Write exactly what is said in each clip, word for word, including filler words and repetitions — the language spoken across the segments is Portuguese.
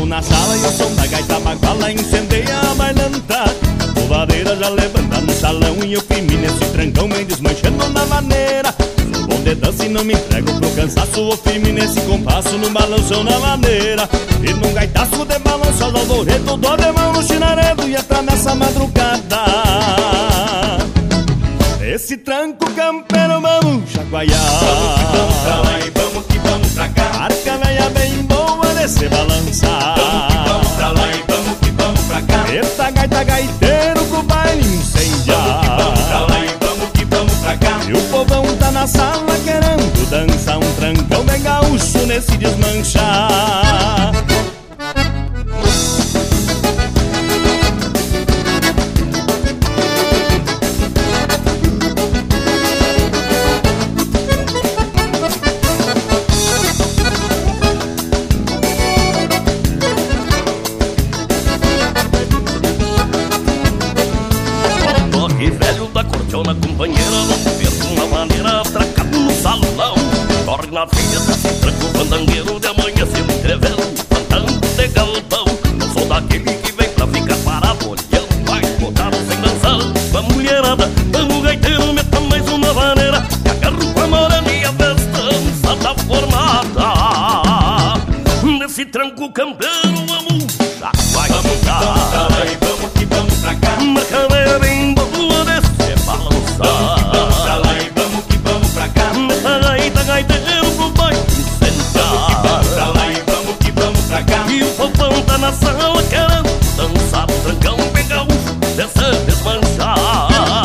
na sala e o som da gaita baguala incendeia a bailanta. A povadeira já levanta no salão e eu firme nesse trancão, me desmanchando na maneira. Sou bom de dança e não me entrego pro cansaço, vou firme nesse compasso, no balanço na maneira. E num gaitaço de balanço ao alvoredo, dou de mão no chinaredo e entra nessa madrugada. Esse tranco campeiro vamos chacoalhar. Vamos que vamos pra lá e vamos que vamos pra cá. Arca velha bem boa de se balançar. Vamos que vamos pra lá e vamos que vamos pra cá. Eita gaita gaiteiro pro baile incendiar. Vamos que vamos pra lá e vamos que vamos pra cá. E o povão tá na sala querendo dançar um trancão bem gaúcho nesse desmanchar. Na companheira, não penso uma maneira atracado no salão. Corre na filha desse tranco fandangueiro de amanhã se me entrevendo, cantando de galpão. Não sou daquele que vem pra ficar parado olhando, vai botar sem dançar com a mulherada. O gaiteiro meta mais uma vaneira, que agarro com a morena e a festança tá formada. Nesse tranco campeiro vamos, já vai vamos que vamos pra lá e vamos que vamos pra cá. Marca bem boa desse Vamos que vamos pra lá e vamos que vamos pra cá. Nessa gaita, gaiteiro pro baile incendiar. Vamos que vamos pra lá e vamos que vamos pra cá. E o povão tá na sala querendo dançar o trancão, pegar um dessa desmanchar.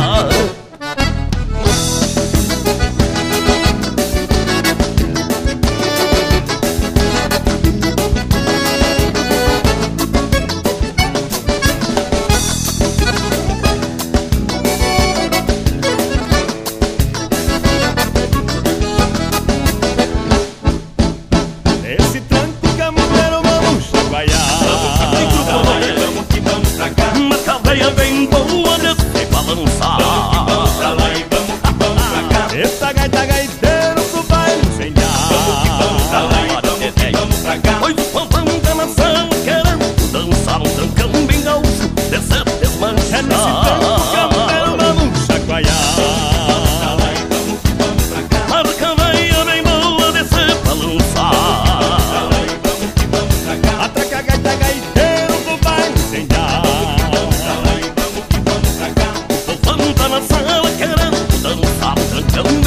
Bem boa desse balançar. Vamos que vamos pra lá e vamos que vamos pra cá. Eita gaita gaiteiro pro baile incendiar. Vamos que vamos pra lá e vamos que vamos pra cá. Pois o povão tá na sala querendo dançar um trancão bem gaúcho desse desmanchar. É nesse tranco campeiro vamos chacoalhar. Vamos pra lá e vamos que vamos pra cá. Marca veia bem boa desse balançar. Vamos pra lá e vamos que vamos pra cá. Atraca gaita gaiteiro pro baile incendiar. Tá na sala querendo dançar o trancão